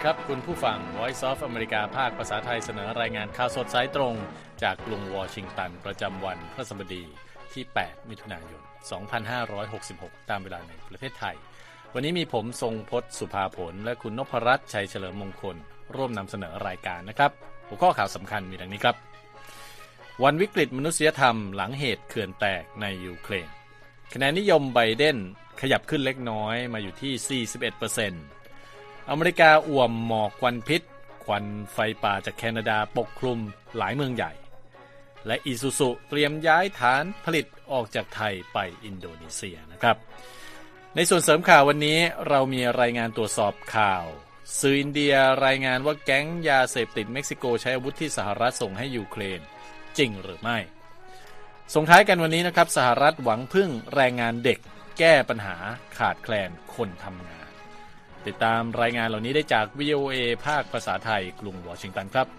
ครับคุณผู้ฟัง Voice of America ภาคภาษาไทยเสนอรายงานข่าวสดสายตรงจากกรุงวอชิงตันประจำวันพฤหัสบดีที่ 8 มิถุนายน 2566 ตามเวลาในประเทศไทยวันนี้มีผมทรงพจน์สุภาผลและคุณนพรัตน์ชัยเฉลิมมงคลร่วมนำเสนอรายการนะครับหัวข้อข่าวสำคัญมีดังนี้ครับวันวิกฤตมนุษยธรรมหลังเหตุเขื่อนแตกในยูเครนคะแนนนิยมไบเดนขยับขึ้นเล็กน้อยมาอยู่ที่ 41%อเมริกาอ่วมหมอกควันพิษควันไฟป่าจากแคนาดาปกคลุมหลายเมืองใหญ่และอิซูซุเตรียมย้ายฐานผลิตออกจากไทยไปอินโดนีเซียนะครับในส่วนเสริมข่าววันนี้เรามีรายงานตรวจสอบข่าวสื่ออินเดียรายงานว่าแก๊งยาเสพติดเม็กซิโกใช้อาวุธที่สหรัฐส่งให้ยูเครนจริงหรือไม่ส่งท้ายกันวันนี้นะครับสหรัฐหวังพึ่งแรงงานเด็กแก้ปัญหาขาดแคลนคนทำงานติดตามรายงานเหล่านี้ได้จาก VOA ภาคภาษาไทยกรุงวอชิงตันครับ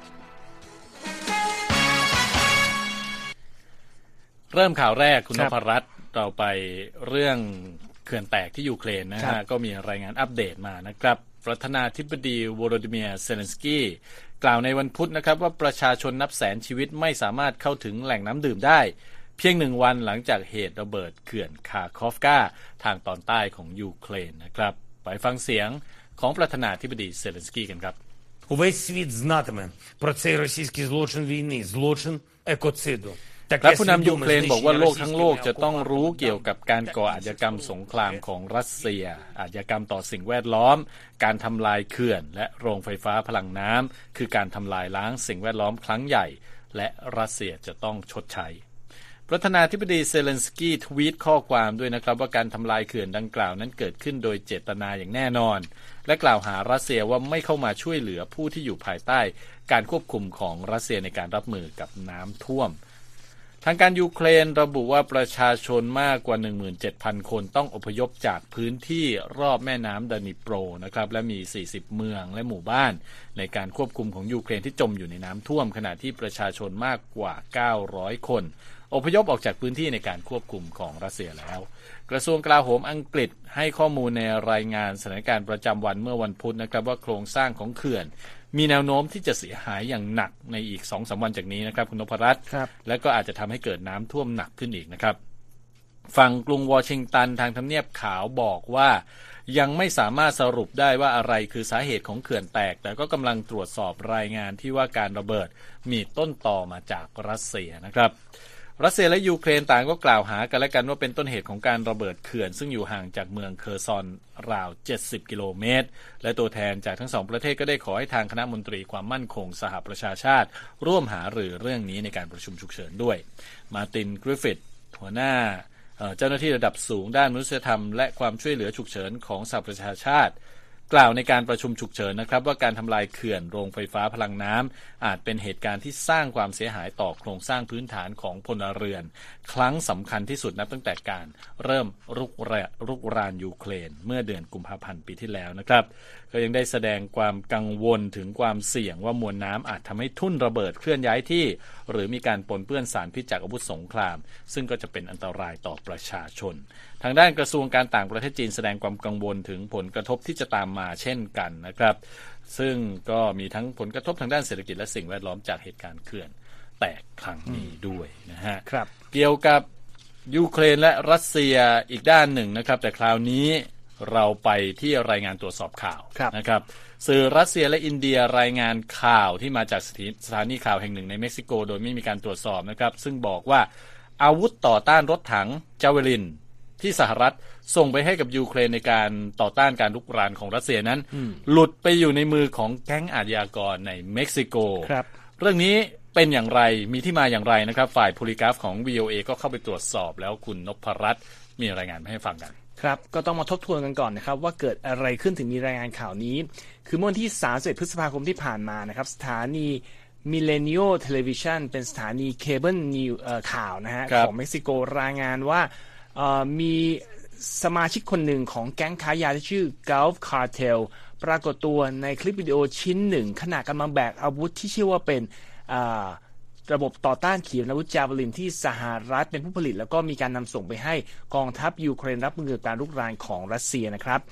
เริ่มข่าวแรกคุณนพรัตน์เราไปเรื่องเขื่อนแตกที่ยูเครนนะฮะก็มีรายงานอัปเดตมานะครับประธานาธิบดีโวโลดิเมียร์เซเลนสกี้กล่าวในวันพุธนะครับว่าประชาชนนับแสนชีวิตไม่สามารถเข้าถึงแหล่งน้ำดื่มได้เพียง1 วันหลังจากเหตุระเบิดเขื่อนคาคอฟกาทางตอนใต้ของยูเครนนะครับไปฟังเสียงของประธานาธิบดีเซเลนสกี้กันครับ Увесь світ знатиме про цей російський злочин війни, злочин екоциду. และผู้นำยูเครนบอกว่าโลกทั้งโลกจะต้องรู้เกี่ยวกับการก่ออาชญากรรมสงครามของรัสเซียอาชญากรรมต่อสิ่งแวดล้อมการทำลายเขื่อนและโรงไฟฟ้าพลังน้ำคือการทำลายล้างสิ่งแวดล้อมครั้งใหญ่และรัสเซียจะต้องชดใช้ประธานาธิบดีเซเลนสกี้ทวีตข้อความด้วยนะครับว่าการทำลายเขื่อนดังกล่าวนั้นเกิดขึ้นโดยเจตนาอย่างแน่นอนและกล่าวหารัสเซียว่าไม่เข้ามาช่วยเหลือผู้ที่อยู่ภายใต้การควบคุมของรัสเซียในการรับมือกับน้ำท่วมทางการยูเครนระบุว่าประชาชนมากกว่า 17,000 คนต้องอพยพจากพื้นที่รอบแม่น้ำดานิโปรนะครับและมี40เมืองและหมู่บ้านในการควบคุมของยูเครนที่จมอยู่ในน้ำท่วมขณะที่ประชาชนมากกว่า900คนอพยพออกจากพื้นที่ในการควบคุมของรัสเซียแล้วกระทรวงกลาโหมอังกฤษให้ข้อมูลในรายงานสถานการณ์ประจำวันเมื่อวันพุธนะครับว่าโครงสร้างของเขื่อนมีแนวโน้มที่จะเสียหายอย่างหนักในอีก 2-3 วันจากนี้นะครับคุณนพรัตน์และก็อาจจะทำให้เกิดน้ำท่วมหนักขึ้นอีกนะครับฝั่งกรุงวอชิงตันทางทำเนียบขาวบอกว่ายังไม่สามารถสรุปได้ว่าอะไรคือสาเหตุของเขื่อนแตกแต่ก็กำลังตรวจสอบรายงานที่ว่าการระเบิดมีต้นตอมาจากรัสเซียนะครับรัสเซียและยูเครนต่างก็กล่าวหากันและกันว่าเป็นต้นเหตุของการระเบิดเขื่อนซึ่งอยู่ห่างจากเมืองเคอร์ซอนราว70 กิโลเมตรและตัวแทนจากทั้งสองประเทศก็ได้ขอให้ทางคณะมนตรีความมั่นคงสหประชาชาติร่วมหารือเรื่องนี้ในการประชุมฉุกเฉินด้วยมาร์ตินกริฟฟิธหัวหน้าเจ้าหน้าที่ระดับสูงด้านมนุษยธรรมและความช่วยเหลือฉุกเฉินของสหประชาชาติกล่าวในการประชุมฉุกเฉินนะครับว่าการทำลายเขื่อนโรงไฟฟ้าพลังน้ำอาจเป็นเหตุการณ์ที่สร้างความเสียหายต่อโครงสร้างพื้นฐานของพลเรือนครั้งสำคัญที่สุดนับตั้งแต่การเริ่มรุกรานยูเครนเมื่อเดือนกุมภาพันธ์ปีที่แล้วนะครับก็ยังได้แสดงความกังวลถึงความเสี่ยงว่ามวลน้ำอาจทำให้ทุ่นระเบิดเคลื่อนย้ายที่หรือมีการปนเปื้อนสารพิษจากอาวุธสงครามซึ่งก็จะเป็นอันตรายต่อประชาชนทางด้านกระทรวงการต่างประเทศจีนแสดงความกังวลถึงผลกระทบที่จะตามมาเช่นกันนะครับซึ่งก็มีทั้งผลกระทบทางด้านเศรษฐกิจและสิ่งแวดล้อมจากเหตุการณ์เขื่อนแตกครั้งนี้ด้วยนะฮะเกี่ยวกับยูเครนและรัสเซียอีกด้านหนึ่งนะครับแต่คราวนี้เราไปที่รายงานตรวจสอบข่าวนะครับสื่อรัสเซียและอินเดียรายงานข่าวที่มาจากสถานีข่าวแห่งหนึ่งในเม็กซิโกโดยไม่มีการตรวจสอบนะครับซึ่งบอกว่าอาวุธต่อต้านรถถังจาเวลินที่สหรัฐส่งไปให้กับยูเครนในการต่อต้านการรุกรานของรัสเซียนั้นหลุดไปอยู่ในมือของแก๊งอาชญากรในเม็กซิโกเรื่องนี้เป็นอย่างไรมีที่มาอย่างไรนะครับฝ่ายโพลีกราฟของ VOA ก็เข้าไปตรวจสอบแล้วคุณนพรัตน์มีรายงานมาให้ฟังกันครับก็ต้องมาทบทวนกันก่อนนะครับว่าเกิดอะไรขึ้นถึงมีรายงานข่าวนี้คือเมื่อวันที่31 พฤษภาคมที่ผ่านมานะครับสถานีMilenio Television เป็นสถานีเคเบิลนิวข่าวนะฮะของเม็กซิโกรายงานว่ามีสมาชิกคนหนึ่งของแก๊งค้ายาที่ชื่อ Gulf Cartel ปรากฏตัวในคลิปวิดีโอชิ้นหนึ่งขณะกำลังแบกอาวุธที่ชื่อว่าเป็นระบบต่อต้านขีปนาวุธจาเวลินที่สหรัฐเป็นผู้ผลิตแล้วก็มีการนำส่งไปให้กองทัพยูเครนรับมือกับการรุกรานของรัสเซียนะครับ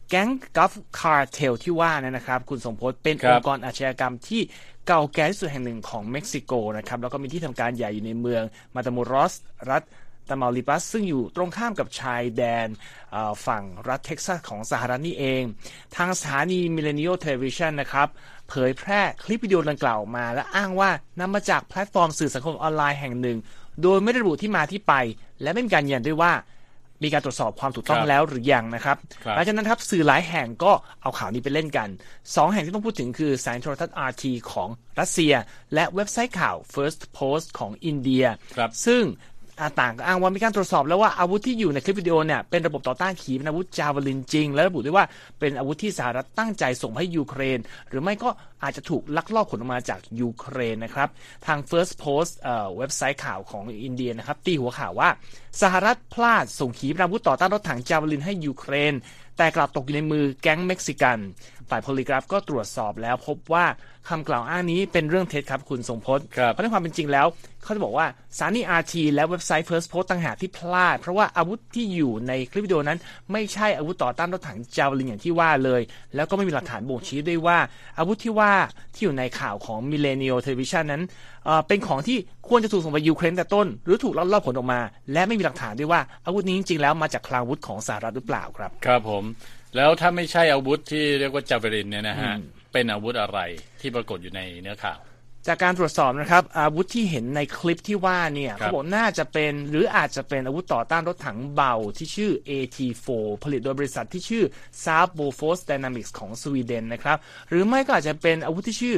แก๊งกัฟคาร์เทลที่ว่านะครับคุณสมพศเป็นองค์กรอาชญากรรมที่เก่าแก่ที่สุดแห่งหนึ่งของเม็กซิโกนะครับแล้วก็มีที่ทำการใหญ่อยู่ในเมืองมาตาโมรอสรัฐตามาลิปัสซึ่งอยู่ตรงข้ามกับชายแดนฝั่งรัฐเท็กซัสของสหรัฐนี่เองทางสถานี Milenio Television นะครับเผยแพร่คลิปวิดีโอดังกล่าวมาและอ้างว่านำมาจากแพลตฟอร์มสื่อสังคมออนไลน์แห่งหนึ่งโดยไม่ได้ระบุที่มาที่ไปและไม่มีการยืนยันด้วยว่ามีการตรวจสอบความถูกต้องแล้วหรือยังนะครับหลังจากนั้นครับสื่อหลายแห่งก็เอาข่าวนี้ไปเล่นกัน2แห่งที่ต้องพูดถึงคือสถานีโทรทัศน์ RT ของรัสเซียและเว็บไซต์ข่าว First Post ของอินเดียซึ่งต่างก็อ้างว่ามีการตรวจสอบแล้วว่าอาวุธที่อยู่ในคลิปวิดีโอเนี่ยเป็นระบบต่อต้านขีปนาวุธจาวาลินจริงและระบุด้วยว่าเป็นอาวุธที่สหรัฐตั้งใจส่งให้ยูเครนหรือไม่ก็อาจจะถูกลักลอบขนออกมาจากยูเครนนะครับทาง First Post เว็บไซต์ข่าวของอินเดียนะครับตีหัวข่าวว่าสหรัฐพลาดส่งขีปนาวุธต่อต้านรถถังจาวาลินให้ยูเครนแต่กลับตกอยู่ในมือแก๊งเม็กซิกันฝ่ายโพลีกราฟก็ตรวจสอบแล้วพบว่าคำกล่าวอ้างนี้เป็นเรื่องเท็จครับคุณทรงพจน์เพราะในความเป็นจริงแล้วเขาจะบอกว่าสถานี RT และเว็บไซต์ First Post ต่างหากที่พลาดเพราะว่าอาวุธที่อยู่ในคลิปวิดีโอนั้นไม่ใช่อาวุธต่อต้านรถถังจาวาลินอย่างที่ว่าเลยแล้วก็ไม่มีหลักฐานบ่งชี้ด้วยว่าอาวุธที่ว่าที่อยู่ในข่าวของ Milenio Television นั้นเป็นของที่ควรจะถูกส่งไปยูเครนแต่ต้นหรือถูกลักลอบขนออกมาและไม่มีหลักฐานด้วยว่าอาวุธนี้จริงๆแล้วมาจากคลังอาวุธของสหรัฐหรือเปล่าครับครับผมแล้วถ้าไม่ใช่อาวุธที่เรียกว่าจาวาลินเนี่ยนะฮะเป็นอาวุธอะไรที่ปรากฏอยู่ในเนื้อข่าวจากการตรวจสอบนะครับอาวุธที่เห็นในคลิปที่ว่าเนี่ยเขาบอกน่าจะเป็นหรืออาจจะเป็นอาวุธต่อต้านรถถังเบาที่ชื่อ AT4 ผลิตโดยบริษัทที่ชื่อ Saab Bofors Dynamics ของสวีเดนนะครับหรือไม่ก็อาจจะเป็นอาวุธที่ชื่อ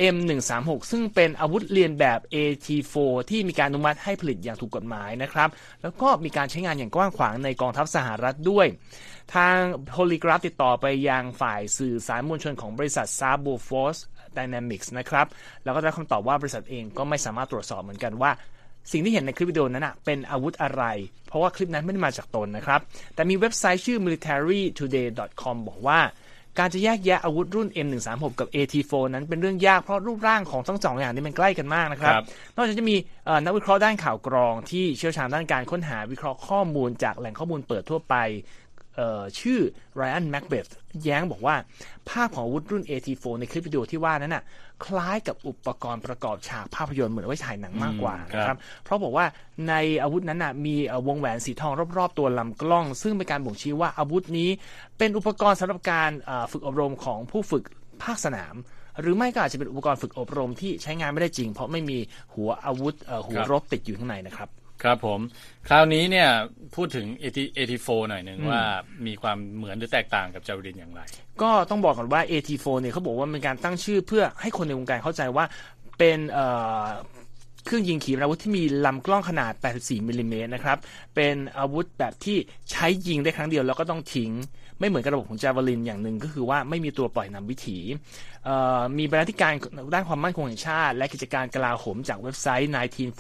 M136 ซึ่งเป็นอาวุธเลียนแบบ AT4 ที่มีการอนุมัติให้ผลิตอย่างถูกกฎหมายนะครับแล้วก็มีการใช้งานอย่างกว้างขวางในกองทัพสหรัฐด้วยทาง Polygraph ติดต่อไปยังฝ่ายสื่อสารมวลชนของบริษัท Saab Bofors Dynamics นะครับแล้วก็ได้คำตอบว่าบริษัทเองก็ไม่สามารถตรวจสอบเหมือนกันว่าสิ่งที่เห็นในคลิปวิดีโอนั้นเป็นอาวุธอะไรเพราะว่าคลิปนั้นไม่ได้มาจากตนนะครับแต่มีเว็บไซต์ชื่อ militarytoday.com บอกว่าการจะแยกแยะอาวุธรุ่น M136 กับ AT4 นั้นเป็นเรื่องยากเพราะรูปร่างของทั้งสองอย่างนี้มันใกล้กันมากนะครับนอกจากจะมีนักวิเคราะห์ด้านข่าวกรองที่เชี่ยวชาญด้านการค้นหาวิเคราะห์ข้อมูลจากแหล่งข้อมูลเปิดทั่วไปชื่อ Ryan Macbeth แย้งบอกว่าภาพของอาวุธรุ่น AT4 ในคลิปวิดีโอที่ว่านั้นน่ะคล้ายกับอุปกรณ์ประกอบฉากภาพยนตร์เหมือนไว้ถ่ายหนังมากกว่านะครับเพราะบอกว่าในอาวุธนั้นน่ะมีวงแหวนสีทองรอบๆตัวลำกล้องซึ่งเป็นการบ่งชี้ว่าอาวุธนี้เป็นอุปกรณ์สำหรับการฝึกอบรมของผู้ฝึกภาคสนามหรือไม่ก็อาจจะเป็นอุปกรณ์ฝึกอบรมที่ใช้งานไม่ได้จริงเพราะไม่มีหัวอาวุธหัวรบติดอยู่ข้างในนะครับครับผมคราวนี้เนี่ยพูดถึง AT4 หน่อยหนึ่งว่ามีความเหมือนหรือแตกต่างกับจาวาลินอย่างไรก็ต้องบอกก่อนว่า AT4 เนี่ยเขาบอกว่าเป็นการตั้งชื่อเพื่อให้คนในวงการเข้าใจว่าเป็นเครื่องยิงขีปนาวุธที่มีลำกล้องขนาด84มิลลิเมตรนะครับเป็นอาวุธแบบที่ใช้ยิงได้ครั้งเดียวแล้วก็ต้องทิ้งไม่เหมือนกับระบบของจาวาลินอย่างหนึ่งก็คือว่าไม่มีตัวปล่อยนำวิถีมีบรรณาธิการด้านความมั่นคงแห่งชาติและกิจการกลาโหมจากเว็บไซต์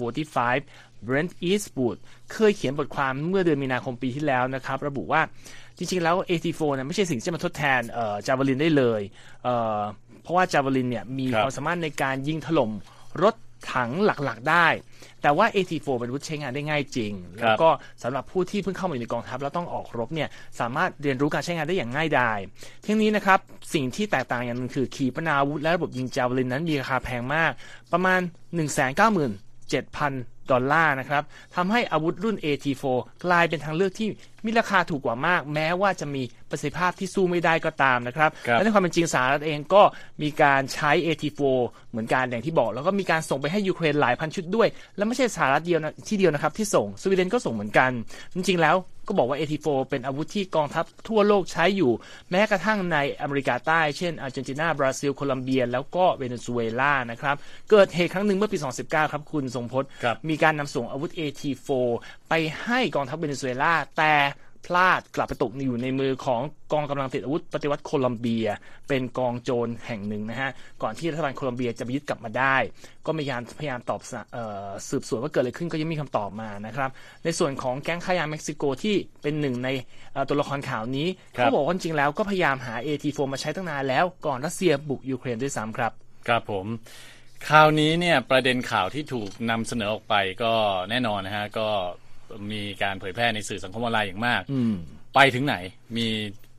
1945 Brent Eastwood เคยเขียนบทความเมื่อเดือนมีนาคมปีที่แล้วนะครับระบุว่าจริงๆแล้ว AT4 เนี่ยไม่ใช่สิ่งที่จะมาทดแทนจาวาลินได้เลยเพราะว่าจาวาลินเนี่ยมีความสามารถในการยิงถล่มรถถังหลักๆได้แต่ว่า AT4 เป็นอาวุธใช้งานได้ง่ายจริงแล้วก็สำหรับผู้ที่เพิ่งเข้ามาอยู่ในกองทัพแล้วต้องออกรบเนี่ยสามารถเรียนรู้การใช้งานได้อย่างง่ายดายทั้งนี้นะครับสิ่งที่แตกต่างอย่างนึงคือขีปนาวุธและระบบยิงจาวาลินนั้นมีราคาแพงมากประมาณ 197,000 ดอลลาร์นะครับทำให้อาวุธรุ่น AT4 กลายเป็นทางเลือกที่มีราคาถูกกว่ามากแม้ว่าจะมีประสิทธิภาพที่สู้ไม่ได้ก็ตามนะครับและในความเป็นจริงสหรัฐเองก็มีการใช้ AT4 เหมือนกันอย่างที่บอกแล้วก็มีการส่งไปให้ยูเครนหลายพันชุดด้วยและไม่ใช่สหรัฐเดียวที่เดียวนะครับที่ส่งสวีเดนก็ส่งเหมือนกันจริงๆแล้วก็บอกว่า AT4 เป็นอาวุธที่กองทัพทั่วโลกใช้อยู่แม้กระทั่งในอเมริกาใต้เช่นอาร์เจนตินาบราซิลโคลัมเบียแล้วก็เวเนซุเอลานะครับเกิดเหตุครั้งหนึ่งเมื่อปี2019ครับคุณทรงพจน์มีการนำส่งอาวุธ AT4 ไปให้กองทัพเวเนซุเอลาแต่พลาดกลับไปตกอยู่ในมือของกองกำลังติดอาวุธปฏิวัติโคลัมเบียเป็นกองโจรแห่งหนึ่งนะฮะก่อนที่รัฐบาลโคลัมเบียจะไปยึดกลับมาได้ก็พยายามตอบสืบสวนว่าเกิดอะไรขึ้นก็ยังมีคำตอบมานะครับในส่วนของแก๊งค้ายาเม็กซิโกที่เป็นหนึ่งในตัวละครข่าวนี้เขาบอกว่าจริงแล้วก็พยายามหา AT4 มาใช้ตั้งนานแล้วก่อนรัสเซียบุกยูเครนด้วยซ้ำครับครับผมคราวนี้เนี่ยประเด็นข่าวที่ถูกนำเสนอออกไปก็แน่นอนนะฮะก็มีการเผยแพร่ในสื่อสังคมออนไลน์อย่างมากไปถึงไหนมี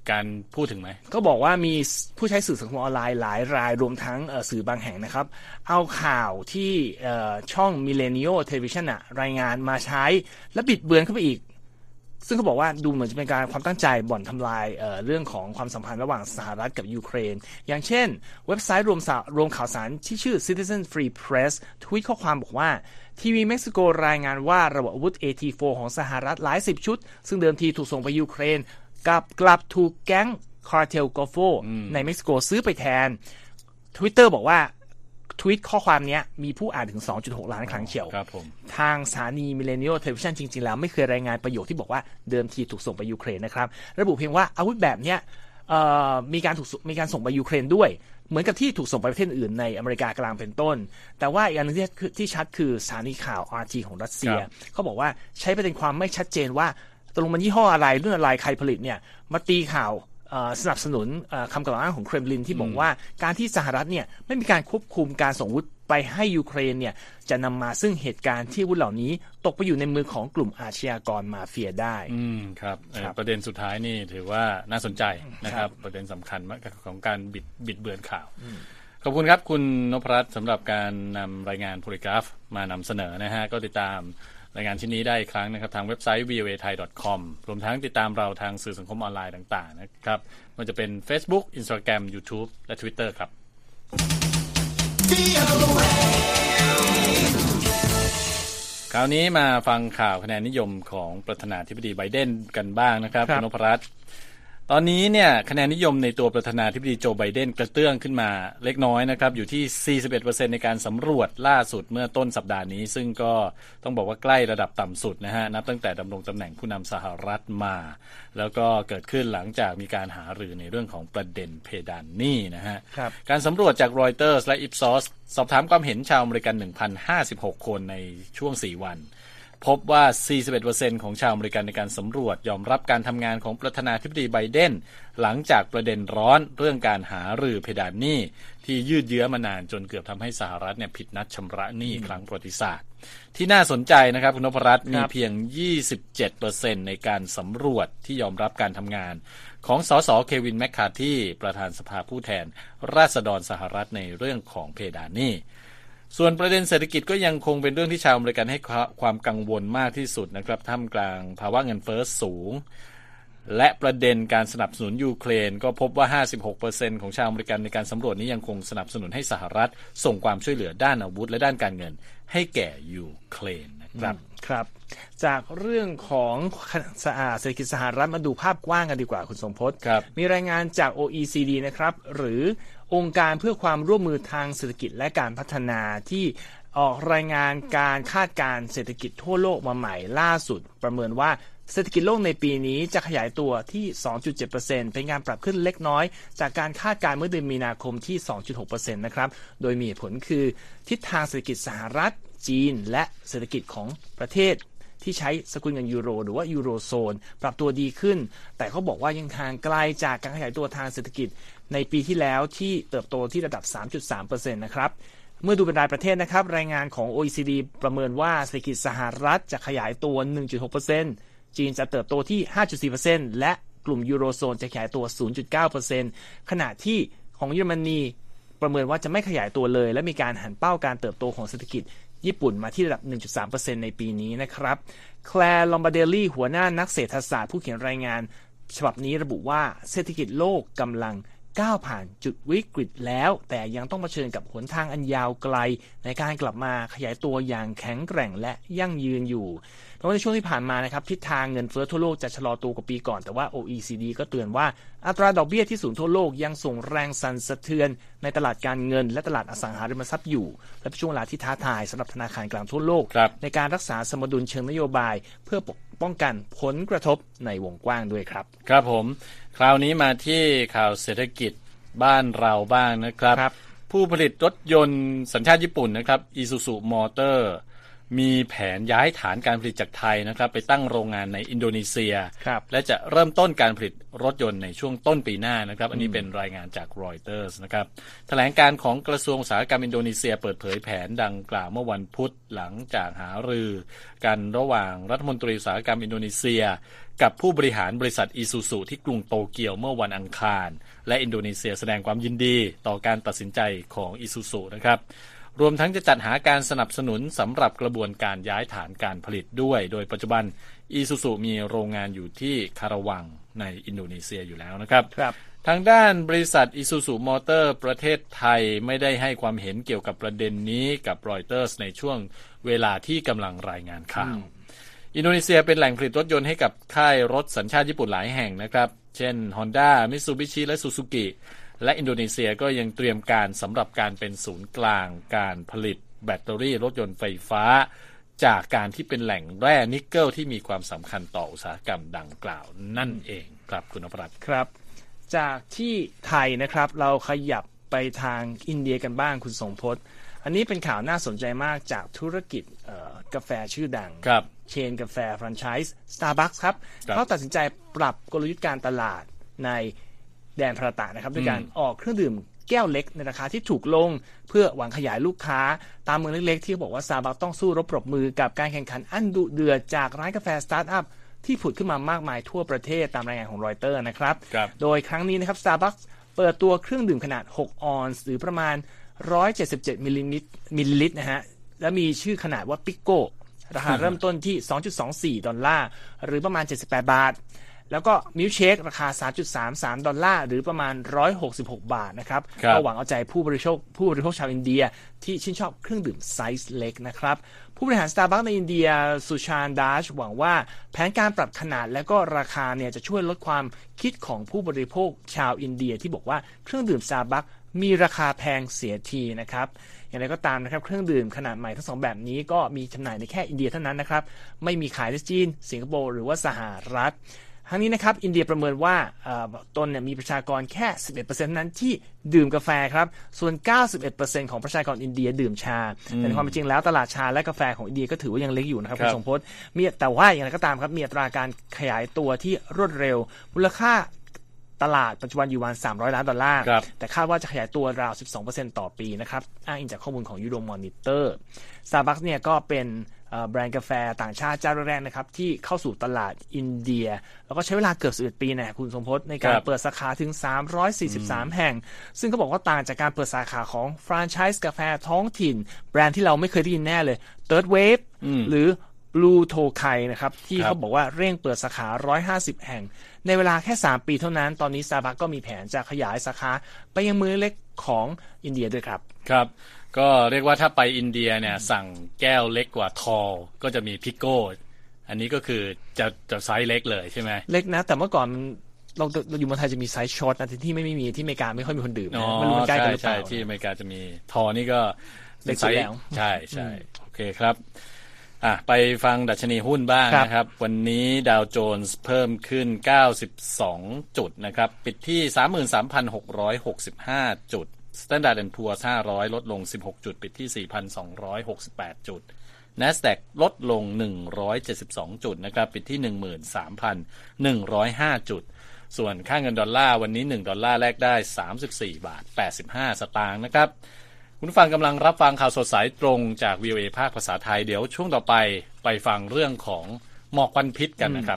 การพูดถึงไหมก็บอกว่ามีผู้ใช้สื่อสังคมออนไลน์หลายรายรวมทั้งสื่อบางแห่งนะครับเอาข่าวที่ช่อง Millennial Television รายงานมาใช้และบิดเบือนเข้าไปอีกซึ่งเขาบอกว่าดูเหมือนจะเป็นการความตั้งใจบ่อนทำลายเรื่องของความสัมพันธ์ระหว่างสหรัฐกับยูเครนอย่างเช่นเว็บไซต์รวมข่าวสารที่ชื่อ Citizen Free Press ทวีตข้อความบอกว่าทีวีเม็กซิโกรายงานว่าระบบอาวุธ AT4 ของสหรัฐหลาย10ชุดซึ่งเดิมทีถูกส่งไปยูเครนกลับถูกแก๊งคาร์เทลกอลโฟในเม็กซิโกซื้อไปแทน Twitter บอกว่าทวีตข้อความนี้มีผู้อ่านถึง 2.6 ล้านครั้งเชียวทางสถานี Millennial Television จริงๆแล้วไม่เคยรายงานประโยคที่บอกว่าเดิมทีถูกส่งไปยูเครนนะครับระบุเพียงว่าอาวุธแบบนี้มีการส่งไปยูเครนด้วยเหมือนกับที่ถูกส่งไปประเทศอื่นในอเมริกากลางเป็นต้นแต่ว่าอีกอันนึงที่ชัดคือสถานีข่าว RT ของรัสเซียเขาบอกว่าใช้ประเด็นความไม่ชัดเจนว่าตกลงมันยี่ห้ออะไรรุ่นอะไรใครผลิตเนี่ยมาตีข่าวสนับสนุนคำกล่าวอ้างของเครมลินที่บอกว่าการที่สหรัฐเนี่ยไม่มีการควบคุมการส่งอาวุธไปให้ยูเครนเนี่ยจะนำมาซึ่งเหตุการณ์ที่อาวุธเหล่านี้ตกไปอยู่ในมือของกลุ่มอาชญากรมาเฟียได้ครับประเด็นสุดท้ายนี่ถือว่าน่าสนใจนะครับประเด็นสำคัญของการบิดเบือนข่าวขอบคุณครับคุณนพรัตน์สำหรับการนำรายงานโพลีกราฟมานำเสนอนะฮะก็ติดตามรายงานชิ้นนี้ได้อีกครั้งนะครับทางเว็บไซต์ voathai.com รวมทั้งติดตามเราทางสื่อสังคมออนไลน์ต่างๆนะครับมันจะเป็น Facebook Instagram YouTube และ Twitter ครับคราวนี้มาฟังข่าวคะแนนนิยมของประธานาธิบดีไบเดนกันบ้างนะครับคุณนพรัตน์ตอนนี้เนี่ยคะแนนนิยมในตัวประธานาธิบดีโจไบเดนกระเตื้องขึ้นมาเล็กน้อยนะครับอยู่ที่ 41% ในการสำรวจล่าสุดเมื่อต้นสัปดาห์นี้ซึ่งก็ต้องบอกว่าใกล้ระดับต่ำสุดนะฮะนับตั้งแต่ดำรงตำแหน่งผู้นำสหรัฐมาแล้วก็เกิดขึ้นหลังจากมีการหารือในเรื่องของประเด็นเพดานหนี้นะฮะการสำรวจจาก Reuters และ Ipsos สอบถามความเห็นชาวอเมริกัน 1,056 คนในช่วง4วันพบว่า 41% ของชาวอเมริกันในการสำรวจยอมรับการทำงานของประธานาธิบดีไบเดนหลังจากประเด็นร้อนเรื่องการหารือเพดานหนี้ที่ยืดเยื้อมานานจนเกือบทำให้สหรัฐเนี่ยผิดนัดชำระหนี้ครั้งประวัติศาสตร์ที่น่าสนใจนะครับคุณนพรัตน์มีเพียง 27% ในการสำรวจที่ยอมรับการทำงานของสสเควินแมคคาร์ธีประธานสภาผู้แทนราษฎรสหรัฐในเรื่องของเพดานหนี้ส่วนประเด็นเศรษฐกิจก็ยังคงเป็นเรื่องที่ชาวอเมริกันให้ความกังวลมากที่สุดนะครับท่ามกลางภาวะเงินเฟ้อสูงและประเด็นการสนับสนุนยูเครนก็พบว่า 56% ของชาวอเมริกันในการสำรวจนี้ยังคงสนับสนุนให้สหรัฐส่งความช่วยเหลือด้านอาวุธและด้านการเงินให้แก่ยูเครนนะครับครับจากเรื่องของเศรษฐกิจสหรัฐมาดูภาพกว้างกันดีกว่าคุณสมพศมีรายงานจาก OECD นะครับหรือองค์การเพื่อความร่วมมือทางเศรษฐกิจและการพัฒนาที่ออกรายงานการคาดการณ์เศรษฐกิจทั่วโลกมาใหม่ล่าสุดประเมินว่าเศรษฐกิจโลกในปีนี้จะขยายตัวที่ 2.7% เป็นการปรับขึ้นเล็กน้อยจากการคาดการณ์เมื่อเดือนมีนาคมที่ 2.6% นะครับโดยมีเหตุผลคือทิศทางเศรษฐกิจสหรัฐจีนและเศรษฐกิจของประเทศที่ใช้สกุลเงินยูโรหรือว่ายูโรโซนปรับตัวดีขึ้นแต่เขาบอกว่ายังทางไกลจากการขยายตัวทางเศรษฐกิจในปีที่แล้วที่เติบโตที่ระดับ 3.3% นะครับเมื่อดูเป็นรายประเทศนะครับรายงานของ OECD ประเมินว่าเศรษฐกิจสหรัฐจะขยายตัว 1.6% จีนจะเติบโตที่ 5.4% และกลุ่มยูโรโซนจะขยายตัว 0.9% ขณะที่ของเยอรมนีประเมินว่าจะไม่ขยายตัวเลยและมีการหันเป้าการเติบโตของเศรษฐกิจญี่ปุ่นมาที่ระดับ 1.3% ในปีนี้นะครับแคลร์ ลอมบาร์เดลลี่หัวหน้านักเศรษฐศาสตร์ผู้เขียนรายงานฉบับนี้ระบุว่าเศรษฐกิจโลกกำลังก้าวผ่านจุดวิกฤตแล้วแต่ยังต้องเผชิญกับหนทางอันยาวไกลในการกลับมาขยายตัวอย่างแข็งแกร่งและยั่งยืนอยู่เพราะในช่วงที่ผ่านมานะครับทิศทางเงินเฟ้อทั่วโลกจะชะลอตัวกว่าปีก่อนแต่ว่า OECD ก็เตือนว่าอัตราดอกเบี้ยที่สูงทั่วโลกยังส่งแรงสั่นสะเทือนในตลาดการเงินและตลาดอสังหาริมทรัพย์อยู่และเป็นช่วงเวลาที่ท้าทายสำหรับธนาคารกลางทั่วโลกในการรักษาสมดุลเชิงนโยบายเพื่อป้องกันผลกระทบในวงกว้างด้วยครับครับผมคราวนี้มาที่ข่าวเศรษฐกิจบ้านเราบ้างนะครับผู้ผลิตรถยนต์สัญชาติญี่ปุ่นนะครับ Isuzu Motor มีแผนย้ายฐานการผลิตจากไทยนะครับไปตั้งโรงงานในอินโดนีเซียและจะเริ่มต้นการผลิตรถยนต์ในช่วงต้นปีหน้านะครับอันนี้เป็นรายงานจากรอยเตอร์สนะครับแถลงการของกระทรวงอุตสาหกรรมอินโดนีเซียเปิดเผยแผนดังกล่าวเมื่อวันพุธหลังจากหารือกันระหว่างรัฐมนตรีอุตสาหกรรมอินโดนีเซียกับผู้บริหารบริษัทอิซูซุที่กรุงโตเกียวเมื่อวันอังคารและอินโดนีเซียแสดงความยินดีต่อการตัดสินใจของอิซูซุนะครับรวมทั้งจะจัดหาการสนับสนุนสำหรับกระบวนการย้ายฐานการผลิตด้วยโดยปัจจุบันอิซูซุมีโรงงานอยู่ที่คาราวังในอินโดนีเซียอยู่แล้วนะครับทางด้านบริษัทอิซูซุมอเตอร์ประเทศไทยไม่ได้ให้ความเห็นเกี่ยวกับประเด็นนี้กับรอยเตอร์สในช่วงเวลาที่กำลังรายงานข่าวอินโดนีเซียเป็นแหล่งผลิตรถยนต์ให้กับค่ายรถสัญชาติญี่ปุ่นหลายแห่งนะครับเช่น Honda Mitsubishi และ Suzuki และอินโดนีเซียก็ยังเตรียมการสำหรับการเป็นศูนย์กลางการผลิตแบตเตอรี่รถยนต์ไฟฟ้าจากการที่เป็นแหล่งแร่นิกเกิลที่มีความสำคัญต่ออุตสาหกรรมดังกล่าวนั่นเองครับคุณนพรัตน์ครับจากที่ไทยนะครับเราขยับไปทางอินเดียกันบ้างคุณทรงพจน์อันนี้เป็นข่าวน่าสนใจมากจากธุรกิจกาแฟชื่อดังเชนกาแฟแฟรนไชส์ Starbucks ครับเขาตัดสินใจปรับกลยุทธ์การตลาดในแดนพาราตะนะครับด้วยการออกเครื่องดื่มแก้วเล็กในราคาที่ถูกลงเพื่อหวังขยายลูกค้าตามเมืองเล็กๆที่บอกว่า Starbucks ต้องสู้รบปรบมือกับการแข่งขันอันดุเดือดจากร้านกาแฟสตาร์ทอัพที่ผุดขึ้นมามากมายทั่วประเทศตามรายงานของรอยเตอร์นะครับโดยครั้งนี้นะครับ Starbucks เปิดตัวเครื่องดื่มขนาด6ออนซ์หรือประมาณ177มิลลิลิตรนะฮะและมีชื่อขนาดว่าปิโก้ราคาเริ่มต้นที่ $2.24 หรือประมาณ78 บาทแล้วก็มิลค์เชคราคา $3.33 หรือประมาณ166 บาทนะครับก็หวังเอาใจผู้บริโภคชาวอินเดียที่ชื่นชอบเครื่องดื่มไซส์เล็กนะครับผู้บริหาร Starbucks ในอินเดียสุชานดาชหวังว่าแผนการปรับขนาดและก็ราคาเนี่ยจะช่วยลดความคิดของผู้บริโภคชาวอินเดียที่บอกว่าเครื่องดื่ม Starbucks มีราคาแพงเสียทีนะครับอย่างไรก็ตามนะครับเครื่องดื่มขนาดใหม่ทั้งสองแบบนี้ก็มีจำหน่ายในแค่อินเดียเท่านั้นนะครับไม่มีขายในจีนสิงคโปร์หรือว่าสหรัฐทั้งนี้นะครับอินเดียประเมินว่าตนเนี่ยมีประชากรแค่ 11% นั้นที่ดื่มกาแฟครับส่วน 91% ของประชากรอินเดียดื่มชาแต่ในความเป็นจริงแล้วตลาดชาและกาแฟของอินเดียก็ถือว่ายังเล็กอยู่นะครับคุณสมพจน์แต่ว่าอย่างไรก็ตามครับมีอัตราการขยายตัวที่รวดเร็วมูลค่าตลาดปัจจุบันอยู่ประมาณ$300 ล้านแต่คาดว่าจะขยายตัวราว 12% ต่อปีนะครับอ้างอิงจากข้อมูลของยูโรมอนิเตอร์ Starbucks เนี่ยก็เป็นแบรนด์กาแฟต่างชาติเจ้าแรกนะครับที่เข้าสู่ตลาดอินเดียแล้วก็ใช้เวลาเกือบ11 ปีนะคุณสมพจน์ในการเปิดสาขาถึง343แห่งซึ่งเขาบอกว่าต่างจากการเปิดสาขาของแฟรนไชส์กาแฟท้องถิ่นแบรนด์ที่เราไม่เคยได้ยินแน่เลย Third Wave หรือ Blue Tokai นะครับที่เขาบอกว่าเร่งเปิดสาขา150แห่งในเวลาแค่3 ปีเท่านั้นตอนนี้ Starbucks ก็มีแผนจะขยายสาขาไปยังเมืองเล็กของอินเดียด้วยครับครับก็เรียกว่าถ้าไปอินเดียเนี่ยสั่งแก้วเล็กกว่าทอลก็จะมีพิโก้อันนี้ก็คือจะไซส์เล็กเลยใช่ไหมเล็กนะแต่เมื่อก่อนเราอยู่เมืองไทยจะมีไซส์ช็อตนะที่ไม่มีที่อเมริกาไม่ค่อยมีคนดื่มนะมันใกล้กันหรือเปล่าที่อเมริกาจะมีทอนี่ก็เล็กสุดแล้วใช่โอเคครับไปฟังดัชนีหุ้นบ้างนะครับวันนี้ดาวโจนส์เพิ่มขึ้น92จุดนะครับปิดที่ 33,665 จุดStandard & Poor's 500ลดลง16จุดปิดที่ 4,268 จุด NASDAQ ลดลง172จุดนะครับปิดที่ 13,105 จุดส่วนค่าเงินดอลลาร์วันนี้1ดอลลาร์แลกได้34 บาท 85 สตางค์นะครับคุณผู้ฟังกำลังรับฟังข่าวสดสายตรงจาก VOA ภาคภาษาไทยเดี๋ยวช่วงต่อไปฟังเรื่องของหมอกควันพิษกันนะครับ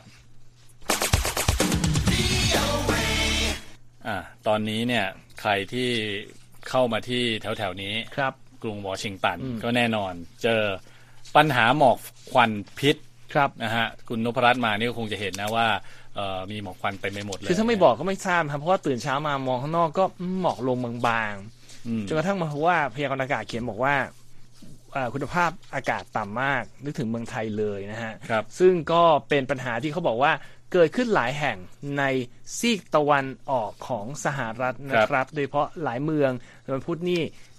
ตอนนี้เนี่ยใครที่เข้ามาที่แถวๆนี้กรุงวอชิงตันก็แน่นอนเจอปัญหาหมอกควันพิษนะฮะคุณนพรัตน์มานี่ก็คงจะเห็นนะว่ามีหมอกควันไปไม่หมดเลยคือถ้าไม่บอกก็ไม่ทราบครับเพราะว่าตื่นเช้ามามองข้างนอกก็หมอกลงบางๆจนกระทั่งมาพบว่าพยากรณ์อากาศเขียนบอกว่าคุณภาพอากาศต่ำมากนึกถึงเมืองไทยเลยนะฮะซึ่งก็เป็นปัญหาที่เขาบอกว่าเกิดขึ้นหลายแห่งในซีกตะวันออกของสหรัฐนะครับโดยเฉพาะหลายเมืองวันพุธนี่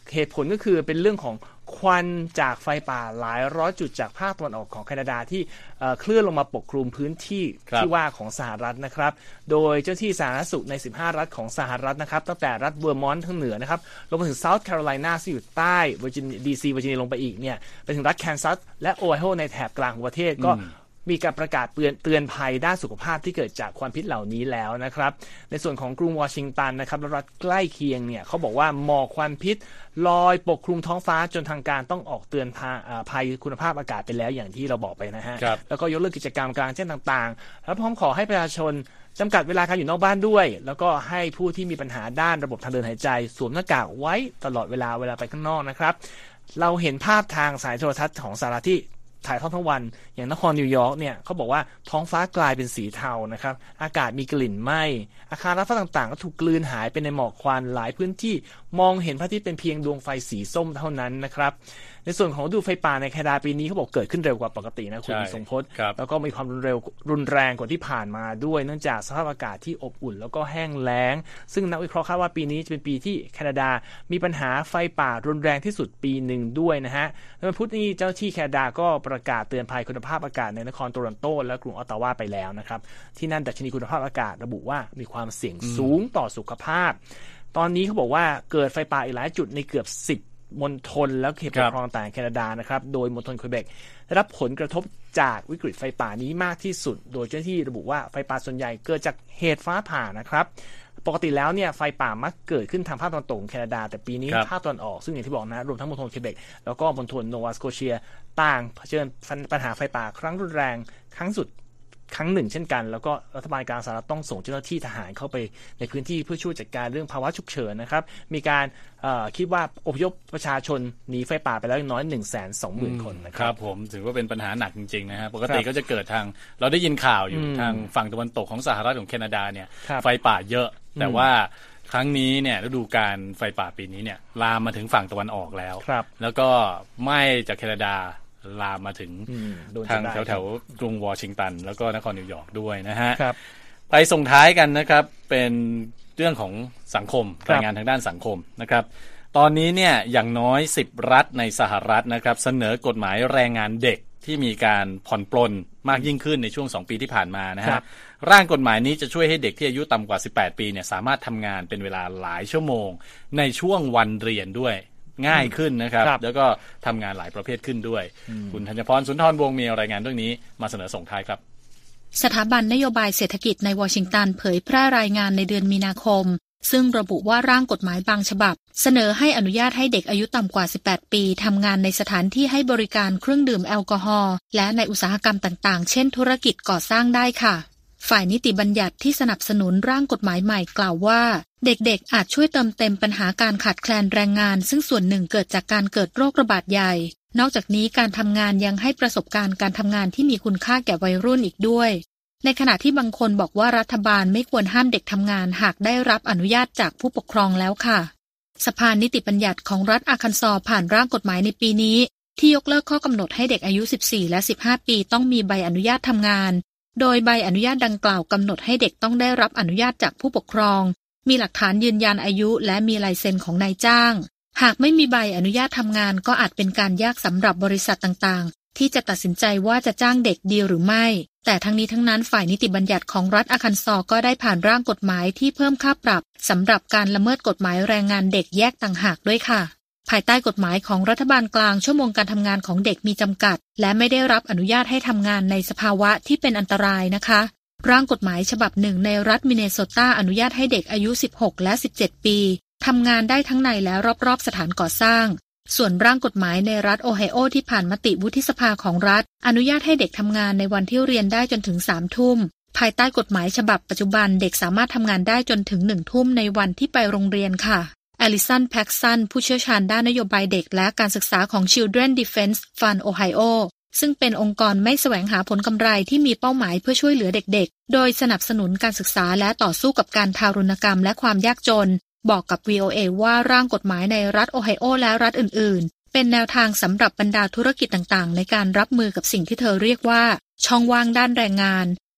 เหตุผลก็คือเป็นเรื่องของควันจากไฟป่าหลายร้อยจุดจากภาคตะวันออกของแคนาดาที่เคลื่อนลงมาปกคลุมพื้นที่ที่ว่าของสหรัฐนะครับโดยเจ้าที่สาธารณสุขใน15รัฐของสหรัฐนะครับตั้งแต่รัฐเวอร์มอนต์ทางเหนือนะครับลงมาถึงเซาท์แคโรไลนาซึ่งอยู่ใต้เวอร์จิเนียลงไปอีกเนี่ยไปถึงรัฐแคนซัสและโอไฮโอในแถบกลางของประเทศก็มีการประกาศเตือนภัยด้านสุขภาพที่เกิดจากควันพิษเหล่านี้แล้วนะครับในส่วนของกรุงวอชิงตันนะครับและรัฐใกล้เคียงเนี่ยเขาบอกว่าหมอกควันพิษลอยปกคลุมท้องฟ้าจนทางการต้องออกเตือนภัยคุณภาพอากาศไปแล้วอย่างที่เราบอกไปนะฮะแล้วก็ยกเลิกกิจกรรมกลางแจ้งต่างๆแล้วพร้อมขอให้ประชาชนจำกัดเวลาการอยู่นอกบ้านด้วยแล้วก็ให้ผู้ที่มีปัญหาด้านระบบทางเดินหายใจสวมหน้ากากไว้ตลอดเวลาไปข้างนอกนะครับเราเห็นภาพทางสายโทรทัศน์ของสหรัฐที่ถ่ายทอดทั้งวันอย่างนครนิวยอร์กเนี่ยเขาบอกว่าท้องฟ้ากลายเป็นสีเทานะครับอากาศมีกลิ่นไหม้อาคารรัฐต่างๆก็ถูกกลืนหายไปในหมอกควันหลายพื้นที่มองเห็นพระอาทิตย์เป็นเพียงดวงไฟสีส้มเท่านั้นนะครับในส่วนของฤดูไฟป่าในแคนาดาปีนี้เขาบอกเกิดขึ้นเร็วกว่าปกตินะคุณทรงพจน์แล้วก็มีความรุนแรงกว่าที่ผ่านมาด้วยเนื่องจากสภาพอากาศที่อบอุ่นแล้วก็แห้งแล้งซึ่งนักวิเคราะห์คาดว่าปีนี้จะเป็นปีที่แคนาดามีปัญหาไฟป่ารุนแรงที่สุดปีหนึ่งด้วยนะฮะในวันพุธนี้เจ้าที่แคนาดาก็ประกาศเตือนภัยคุณภาพอากาศในนครโตรอนโตและกรุงออตตาวาไปแล้วนะครับที่นั่นดัชนีคุณภาพอากาศระบุว่ามีความเสี่ยงสูงต่อสุขภาพตอนนี้เขาบอกว่าเกิดไฟป่าอีกหลายจุดในเกือบ10มณฑลแล้วเขตปกครองต่างแคนาดานะครับโดยมณฑลควิเบกได้รับผลกระทบจากวิกฤตไฟป่านี้มากที่สุดโดยเจ้าหน้าที่ระบุว่าไฟป่าส่วนใหญ่เกิดจากเหตุฟ้าผ่านะครับปกติแล้วเนี่ยไฟป่ามักเกิดขึ้นทางภาคตะวันตกของแคนาดาแต่ปีนี้ภาคตะวันออกซึ่งอย่างที่บอกนะรวมทั้งมณฑลควิเบกแล้วก็มณฑลโนวาสโกเชียต่างเผชิญปัญหาไฟป่าครั้งรุนแรงครั้งหนึ่งเช่นกันแล้วก็รัฐบาลกลางสหรัฐต้องส่งเจ้าหน้าที่ทหารเข้าไปในพื้นที่เพื่อช่วยจัดการเรื่องภาวะฉุกเฉินนะครับมีการคิดว่าอพยพประชาชนหนีไฟป่าไปแล้วอย่างน้อย 120,000 คนนะครับผมถือว่าเป็นปัญหาหนักจริงๆนะฮะปกติก็จะเกิดทางเราได้ยินข่าวอยู่ทางฝั่งตะวันตกของสหรัฐของแคนาดาเนี่ยไฟป่าเยอะแต่ว่าครั้งนี้เนี่ยฤดูกาลไฟป่าปีนี้เนี่ยลามมาถึงฝั่งตะวันออกแล้วแล้วก็ไหม้จากแคนาดาลามมาถึงทางแถวๆกรุงวอชิงตันแล้วก็นครนิวยอร์กด้วยนะฮะไปส่งท้ายกันนะครับเป็นเรื่องของสังคมรายงานทางด้านสังคมนะครับตอนนี้เนี่ยอย่างน้อย10รัฐในสหรัฐนะครับเสนอกฎหมายแรงงานเด็กที่มีการผ่อนปลนมากยิ่งขึ้นในช่วง2ปีที่ผ่านมานะฮะร่างกฎหมายนี้จะช่วยให้เด็กที่อายุต่ำกว่า18ปีเนี่ยสามารถทำงานเป็นเวลาหลายชั่วโมงในช่วงวันเรียนด้วยง่ายขึ้นนะครับแล้วก็ทำงานหลายประเภทขึ้นด้วยคุณธัญพรสุนทรวงศ์มีรายงานเรื่องนี้มาเสนอส่งท้ายครับสถาบันนโยบายเศรษฐกิจในวอชิงตันเผยแพร่รายงานในเดือนมีนาคมซึ่งระบุว่าร่างกฎหมายบางฉบับเสนอให้อนุญาตให้เด็กอายุต่ำกว่า18ปีทำงานในสถานที่ให้บริการเครื่องดื่มแอลกอฮอล์และในอุตสาหกรรมต่างๆเช่นธุรกิจก่อสร้างได้ค่ะฝ่ายนิติบัญญัติที่สนับสนุนร่างกฎหมายใหม่กล่าวว่าเด็กๆอาจช่วยเติมเต็มปัญหาการขาดแคลนแรงงานซึ่งส่วนหนึ่งเกิดจากการเกิดโรคระบาดใหญ่นอกจากนี้การทำงานยังให้ประสบการณ์การทำงานที่มีคุณค่าแก่วัยรุ่นอีกด้วยในขณะที่บางคนบอกว่ารัฐบาลไม่ควรห้ามเด็กทำงานหากได้รับอนุญาตจากผู้ปกครองแล้วค่ะสภานิติบัญญัติของรัฐอาร์คันซอสผ่านร่างกฎหมายในปีนี้ที่ยกเลิกข้อกำหนดให้เด็กอายุ14และ15ปีต้องมีใบอนุญาตทำงานโดยใบอนุญาตดังกล่าวกำหนดให้เด็กต้องได้รับอนุญาตจากผู้ปกครองมีหลักฐานยืนยันอายุและมีลายเซ็นของนายจ้างหากไม่มีใบอนุญาตทำงานก็อาจเป็นการยากสำหรับบริษัทต่างๆที่จะตัดสินใจว่าจะจ้างเด็กดีหรือไม่แต่ทั้งนี้ทั้งนั้นฝ่ายนิติบัญญัติของรัฐอาร์คันซอก็ได้ผ่านร่างกฎหมายที่เพิ่มค่าปรับสำหรับการละเมิดกฎหมายแรงงานเด็กแยกต่างหากด้วยค่ะภายใต้กฎหมายของรัฐบาลกลางชั่วโมงการทำงานของเด็กมีจำกัดและไม่ได้รับอนุญาตให้ทำงานในสภาวะที่เป็นอันตรายนะคะร่างกฎหมายฉบับหนึ่งในรัฐมินเนโซตาอนุญาตให้เด็กอายุ16และ17ปีทำงานได้ทั้งในและรอบๆสถานก่อสร้างส่วนร่างกฎหมายในรัฐโอไฮโอที่ผ่านมติวุฒิสภาของรัฐอนุญาตให้เด็กทำงานในวันที่เรียนได้จนถึง3 ทุ่มภายใต้กฎหมายฉบับปัจจุบันเด็กสามารถทำงานได้จนถึง1 ทุ่มในวันที่ไปโรงเรียนค่ะอลิสันแพ็กซันผู้เชี่ยวชาญด้านนโยบายเด็กและการศึกษาของ Children Defense Fund Ohio ซึ่งเป็นองค์กรไม่แสวงหาผลกำไรที่มีเป้าหมายเพื่อช่วยเหลือเด็กๆโดยสนับสนุนการศึกษาและต่อสู้กับการทารุณกรรมและความยากจนบอกกับ VOA ว่าร่างกฎหมายในรัฐโอไฮโอและรัฐอื่นๆเป็นแนวทางสำหรับบรรดาธุรกิจต่างๆในการรับมือกับสิ่งที่เธอเรียกว่าช่องว่างด้านแรงงาน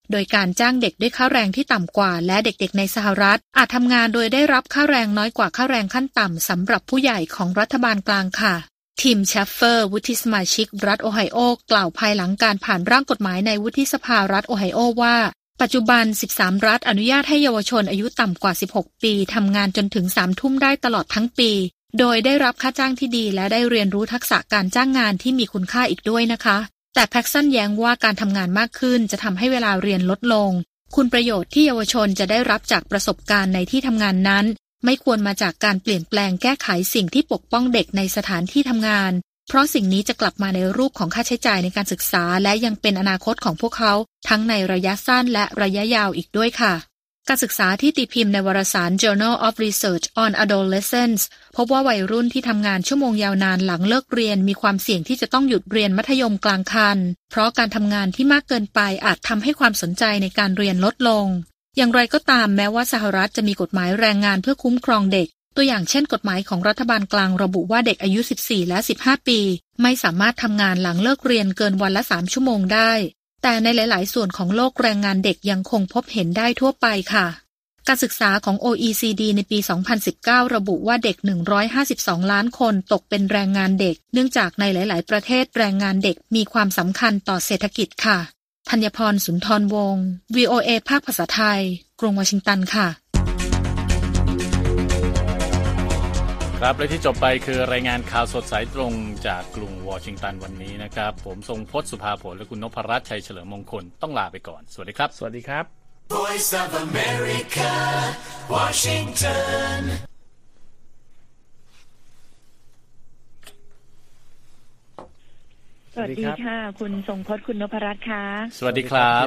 โดยการจ้างเด็กด้วยค่าแรงที่ต่ำกว่าและเด็กๆในสหรัฐอาจทำงานโดยได้รับค่าแรงน้อยกว่าค่าแรงขั้นต่ำสำหรับผู้ใหญ่ของรัฐบาลกลางค่ะทีมแชฟเฟอร์วุฒิสมาชิกรัฐโอไฮโอกล่าวภายหลังการผ่านร่างกฎหมายในวุฒิสภารัฐโอไฮโอว่าปัจจุบัน13รัฐอนุญาตให้เยาวชนอายุต่ำกว่า16ปีทำงานจนถึง3 ทุ่มได้ตลอดทั้งปีโดยได้รับค่าจ้างที่ดีและได้เรียนรู้ทักษะการจ้างงานที่มีคุณค่าอีกด้วยนะคะแต่แพ็กซันแย้งว่าการทำงานมากขึ้นจะทำให้เวลาเรียนลดลงคุณประโยชน์ที่เยาวชนจะได้รับจากประสบการณ์ในที่ทำงานนั้นไม่ควรมาจากการเปลี่ยนแปลงแก้ไขสิ่งที่ปกป้องเด็กในสถานที่ทำงานเพราะสิ่งนี้จะกลับมาในรูปของค่าใช้จ่ายในการศึกษาและยังเป็นอนาคตของพวกเขาทั้งในระยะสั้นและระยะยาวอีกด้วยค่ะการศึกษาที่ตีพิมพ์ในวารสาร Journal of Research on Adolescence พบว่าวัยรุ่นที่ทำงานชั่วโมงยาวนานหลังเลิกเรียนมีความเสี่ยงที่จะต้องหยุดเรียนมัธยมกลางคันเพราะการทำงานที่มากเกินไปอาจทำให้ความสนใจในการเรียนลดลงอย่างไรก็ตามแม้ว่าสหรัฐจะมีกฎหมายแรงงานเพื่อคุ้มครองเด็กตัวอย่างเช่นกฎหมายของรัฐบาลกลางระบุว่าเด็กอายุ14และ15ปีไม่สามารถทำงานหลังเลิกเรียนเกินวันละ3 ชั่วโมงได้แต่ในหลายๆส่วนของโลกแรงงานเด็กยังคงพบเห็นได้ทั่วไปค่ะการศึกษาของ OECD ในปี 2019 ระบุว่าเด็ก152 ล้านคนตกเป็นแรงงานเด็กเนื่องจากในหลายๆประเทศแรงงานเด็กมีความสำคัญต่อเศรษฐกิจค่ะธัญพร สุนทรวงศ์ VOA ภาคภาษาไทยกรุงวอชิงตันค่ะครับและที่จบไปคือรายงานข่าวสดสายตรงจากกรุงวอชิงตันวันนี้นะครับผมทรงพจน์สุภาผลและคุณนพรัตน์ชัยเฉลิมมงคลต้องลาไปก่อนสวัสดีครับสวัสดีครับ Voice of America Washington สวัสดีค่ะคุณทรงพจน์คุณนพรัตน์ค่ะสวัสดีครับ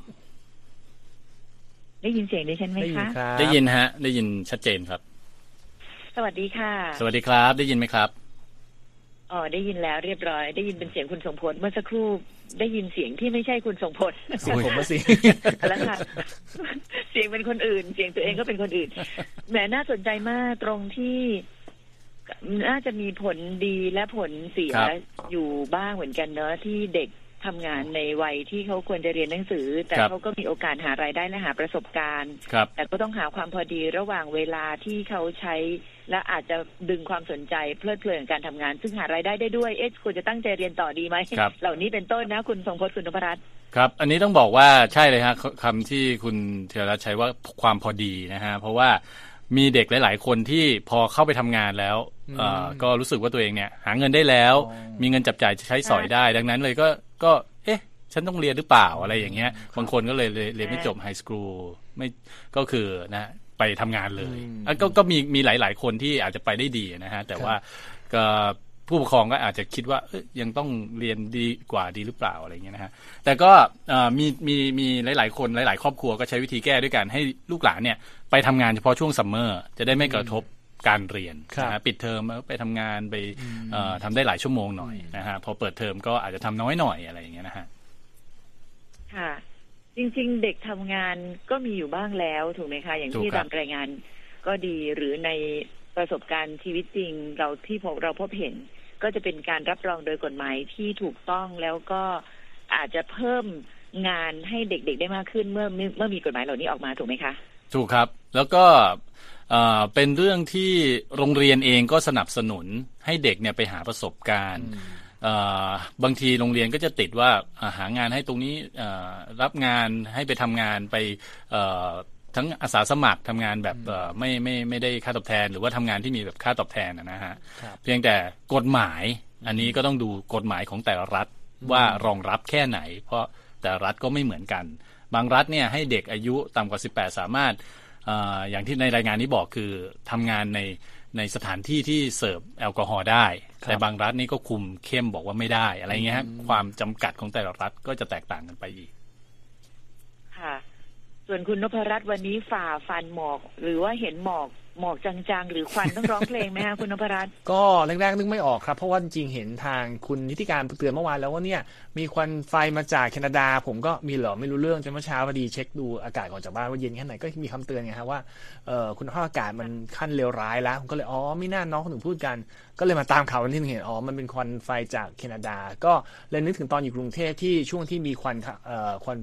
ได้ยินเสียงดิฉันไหมคะได้ยินฮะได้ยินชัดเจนครับสวัสดีค่ะสวัสดีครับได้ยินไหมครับได้ยินแล้วเรียบร้อยได้ยินเป็นเสียงคุณทรงพจน์เมื่อสักครู่ได้ยินเสียงที่ไม่ใช่คุณทรงพจน์เสียงผมสิแล้วค่ะเสียงเป็นคนอื่นเสียงตัวเองก็เป็นคนอื่นแหมน่าสนใจมากตรงที่น่าจะมีผลดีและผลเสียอยู่บ้างเหมือนกันเนอะที่เด็กทำงานในวัยที่เขาควรจะเรียนหนังสือแต่เขาก็มีโอกาสหารายได้และหาประสบการณ์แต่ก็ต้องหาความพอดีระหว่างเวลาที่เขาใช้และอาจจะดึงความสนใจเพลิดเพลินกับการทำงานซึ่งหารายได้ได้ด้วยควรจะตั้งใจเรียนต่อดีไหมเหล่านี้เป็นต้นนะคุณทรงพจน์คุณนพรัตน์ครับอันนี้ต้องบอกว่าใช่เลยฮะคำที่คุณเทวรัตน์ใช้ว่าความพอดีนะฮะเพราะว่ามีเด็กหลายๆคนที่พอเข้าไปทำงานแล้วก็รู้สึกว่าตัวเองเนี่ยหาเงินได้แล้วมีเงินจับจ่ายใช้สอยได้ดังนั้นเลยก็ฉันต้องเรียนหรือเปล่าอะไรอย่างเงี้ยบางคนก็เลยเรียนไม่จบไฮสคูลไม่ก็คือนะไปทำงานเลยก็มีหลายๆคนที่อาจจะไปได้ดีนะฮะแต่ว่าก็ผู้ปกครองก็อาจจะคิดว่ายังต้องเรียนดีกว่าดีหรือเปล่าอะไรอย่างเงี้ยนะฮะแต่ก็มีหลายๆคนหลายๆครอบครัวก็ใช้วิธีแก้ด้วยการให้ลูกหลานเนี่ยไปทำงานเฉพาะช่วงซัมเมอร์จะได้ไม่กระทบการเรียนนะปิดเทอมไปทำงานไปทำได้หลายชั่วโมงหน่อยนะฮะพอเปิดเทอมก็อาจจะทำน้อยหน่อยอะไรอย่างเงี้ยนะฮะค่ะจริงๆเด็กทำงานก็มีอยู่บ้างแล้วถูกไหมคะอย่างที่ตามรายงานก็ดีหรือในประสบการณ์ชีวิตจริงเราพบเห็นก็จะเป็นการรับรองโดยกฎหมายที่ถูกต้องแล้วก็อาจจะเพิ่มงานให้เด็กๆได้มากขึ้นเมื่อมีกฎหมายเหล่านี้ออกมาถูกไหมคะถูกครับแล้วก็เป็นเรื่องที่โรงเรียนเองก็สนับสนุนให้เด็กเนี่ยไปหาประสบการณ์บางทีโรงเรียนก็จะติดว่าหางานให้ตรงนี้รับงานให้ไปทำงานไปทั้งอาสาสมัครทำงานแบบไม่ได้ค่าตอบแทนหรือว่าทำงานที่มีแบบค่าตอบแทนนะฮะเพียงแต่กฎหมายอันนี้ก็ต้องดูกฎหมายของแต่ละรัฐว่ารองรับแค่ไหนเพราะแต่รัฐก็ไม่เหมือนกันบางรัฐเนี่ยให้เด็กอายุต่ำกว่า18สามารถอย่างที่ในรายงานนี้บอกคือทำงานในสถานที่ที่เสิร์ฟแอลกอฮอล์ได้แต่บางรัฐนี่ก็คุมเข้มบอกว่าไม่ได้อะไรเงี้ยความจำกัดของแต่ละรัฐก็จะแตกต่างกันไปอีกค่ะส่วนคุณนพรัตน์วันนี้ฝ่าฟันหมอกหรือว่าเห็นหมอกจางๆหรือควันต้องร้องเพลงไหมคะคุณนพรัตน์ก็แรกๆนึกไม่ออกครับเพราะว่าจริงๆเห็นทางคุณนิติการเตือนเมื่อวานแล้วว่าเนี่ยมีควันไฟมาจากแคนาดาผมก็มีเหรอไม่รู้เรื่องจนเมื่อเช้าพอดีเช็คดูอากาศก่อนจากบ้านว่าเย็นแค่ไหนก็มีคำเตือนไงครับว่าคุณภาพอากาศมันขั้นเลวร้ายแล้วผมก็เลยไม่น่าน้องคนถึงพูดกันก็เลยมาตามข่าววันที่เห็นมันเป็นควันไฟจากแคนาดาก็เลยนึกถึงตอนอยู่กรุงเทพที่ช่วงที่มีควัน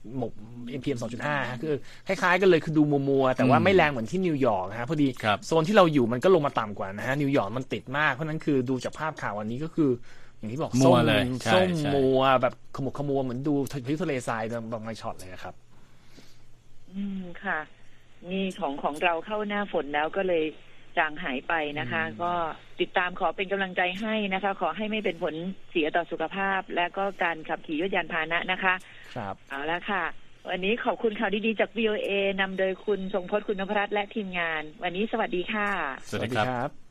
PM 2.5 ฮะคือคล้ายๆกันเลยคือดูมัวๆแต่ว่าไม่แรงเหมือนที่นิวยอร์กฮะพอดีโซนที่เราอยู่มันก็ลงมาต่ำกว่านะฮะนิวยอร์กมันติดมากเพราะนั้นคือดูจากภาพข่าววันนี้ก็คืออย่างที่บอกส้มมัวแบบขมุกขมัวเหมือนดูพื้นทะเลทรายบางช็อตเลยครับค่ะนี่ของเราเข้าหน้าฝนแล้วก็เลยจางหายไปนะคะก็ติดตามขอเป็นกำลังใจให้นะคะขอให้ไม่เป็นผลเสียต่อสุขภาพและก็การขับขี่ยานพาหนะนะคะครับเอาละค่ะวันนี้ขอบคุณข่าวดีๆจาก VOA นำโดยคุณทรงพจน์คุณนพรัตน์และทีมงานวันนี้สวัสดีค่ะสวัสดีครับ